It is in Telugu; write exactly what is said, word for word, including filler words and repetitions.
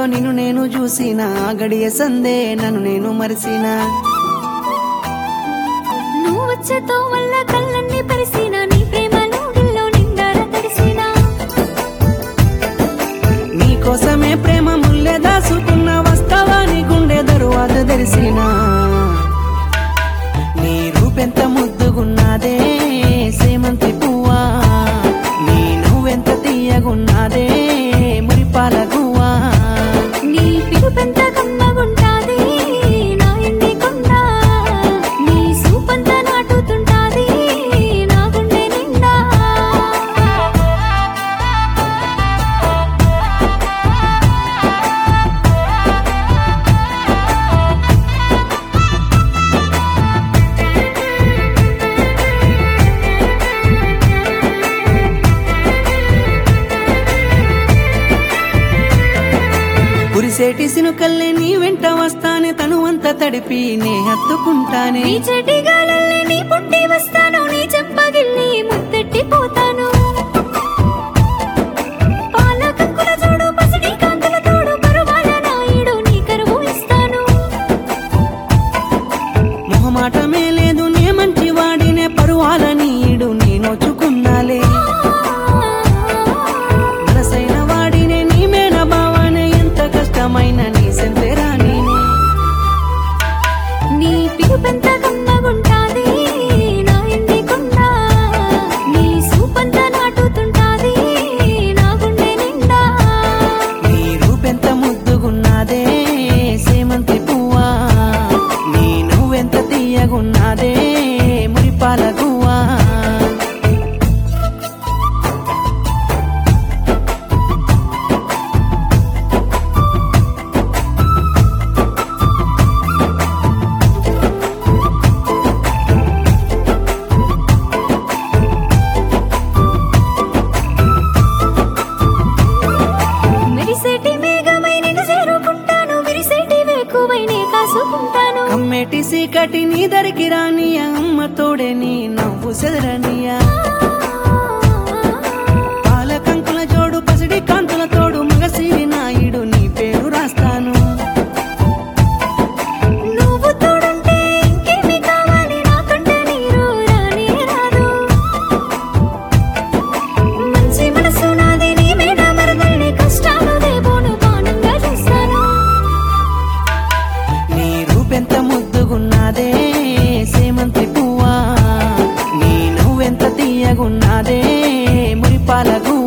నిన్ను నేను చూసిన గడియ సందే నన్ను నేను మరిసిన నువ్వు వచ్చేతో వల్ల కళ్ళన్ని పరిసిన నీ ప్రేమలో గిల్లో నిండార తడిసిన నీకోసమే ప్రేమ ముల్లె దాసుకున్న వస్తావా నీ గుండె దరువాత తెరిసిన నీ రూపెంత ముద్దుగున్నదే సేమంతి పువ్వా నీ నువ్వెంత తీయగున్నదే మురిపాల గువ్వా నీ పిలుపెంత కమ్మగుంటాది నా ఎండి కొండ నీ సూపంత నాటుతుంటాది నా గుండె నిండా కురిసేటి సినుకల్లే నీ వెంట వస్తానే తను అంత తడిపి నే హత్తుకుంటానే నీ చెటి గాలల్లే నీ పుట్టి వస్తాను నీ చెంపగిల్లి ముద్దెట్టి పోతాను పాల కంకుల చూడు పసిడి కాంతుల తోడు పరువాల నాయుడు నీ కరువు ఇస్తాను మొహమాటమే లేదు నే మంచి వాడినే పరువాల నీడు నే నోచుకున్నాలే మనసైన వాడినే నీ మేన బావానే ఎంత కష్టమైన నీ సెంతేరా నేనే నీ పిలుపెంత కమ్మగుంటాది నా ఎండి కొండ నీ సూపంత నాటుతుంటాది నా గుండె నిండా నీ రూపెంత ముద్దుగున్నదే సేమంతి పువ్వా నీ నువ్వెంత తీయగున్నదే మురిపాల గువ్వా మెరిసేటి మేఘమై నిన్ను చేరుకుంటాను విరిసేటి వేకువై నే కాసుకుంటాను కమ్మేటి సీకటి నీ దరికి రానియా అమ్మ తోడే నీ నవ్వు సెదరనియా పాల కంకుల జోడు పసిడి కాంతుల తోడు మగసిరి నాయుడు నీ పేరు రాస్తాను నువ్వు తోడుంటే ఇంకేమి కావాలి నాకంటే నీరు రానే రాదు మంచి మనసు నాది నీ మీద మరదల్ని కష్టాలు దేవోను బాణంగా చూస్తాను నీ రూపెంత ముద్దుగున్నదే సేమంతి పువ్వా నీ నువ్వెంత తీయగున్నదే మురిపాల గువ్వా